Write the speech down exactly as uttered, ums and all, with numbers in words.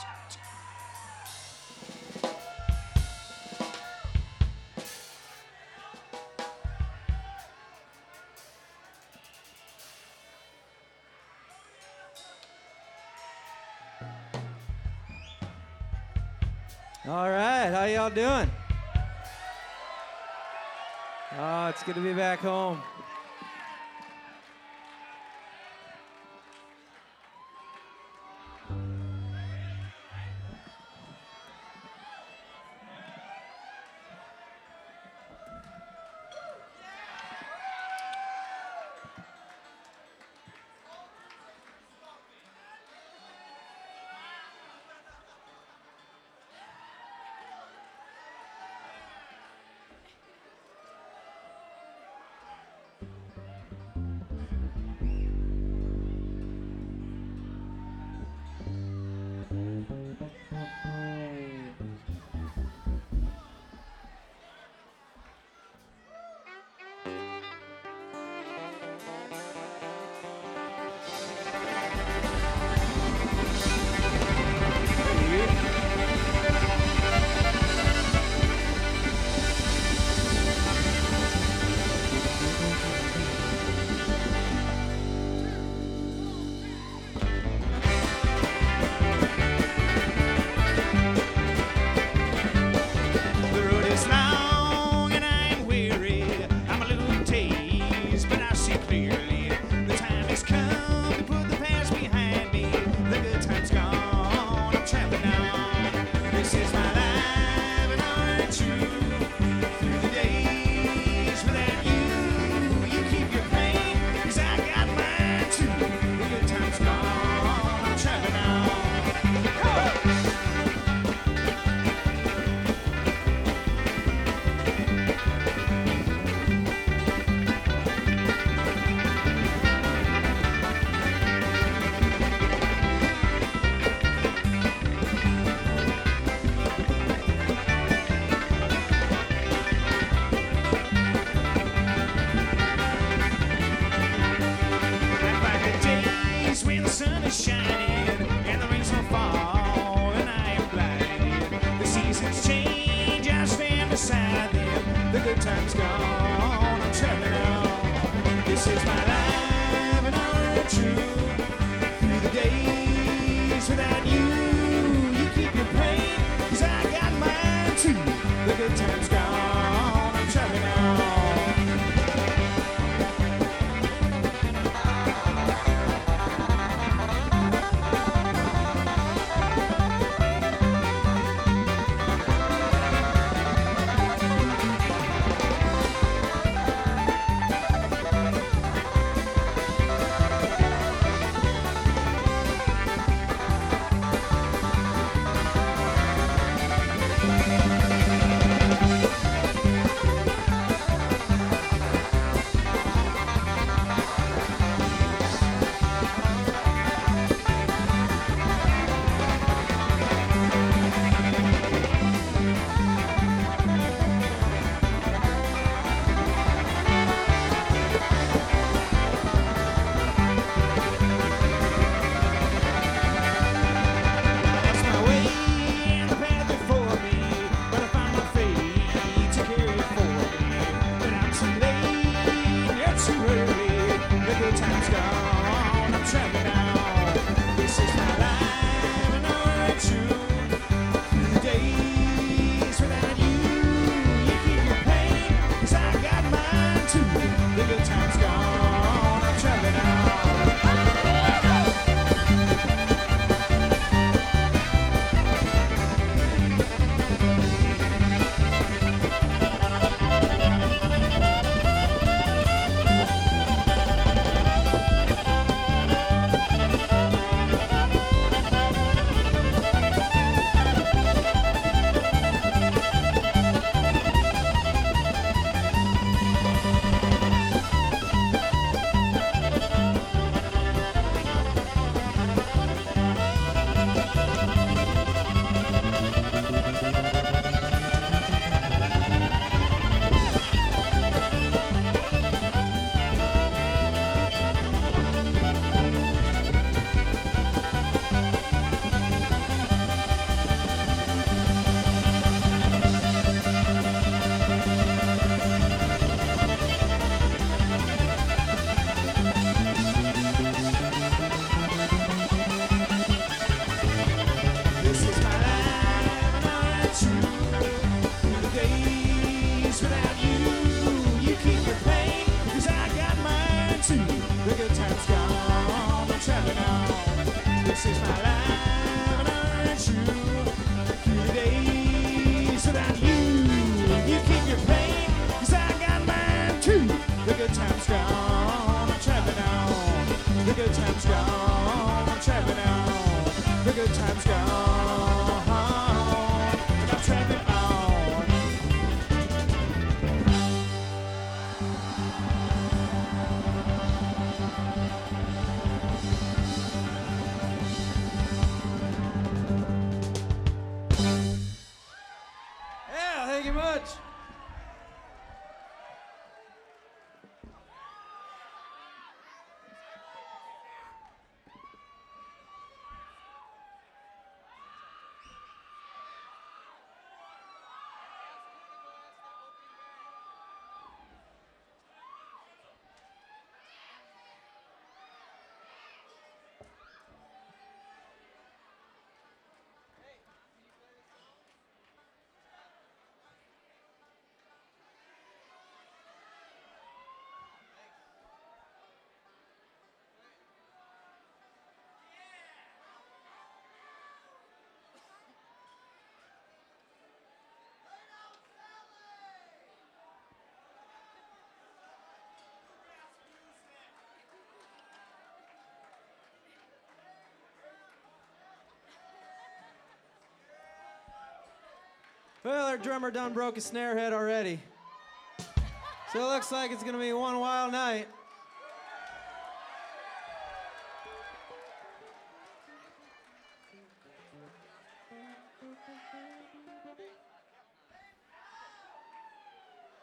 All right, how y'all doing? Oh, it's good to be back home. time's gone, I'm traveling on. This is my life and I ain't true. Through the days without you, you keep your pain, cause I got mine too. The good time's gone, I'm traveling on. The good time's gone, I'm traveling on. The good time's gone, and I'm traveling on. Yeah, thank you much. Well, our drummer done broke a snare head already. So it looks like it's gonna be one wild night.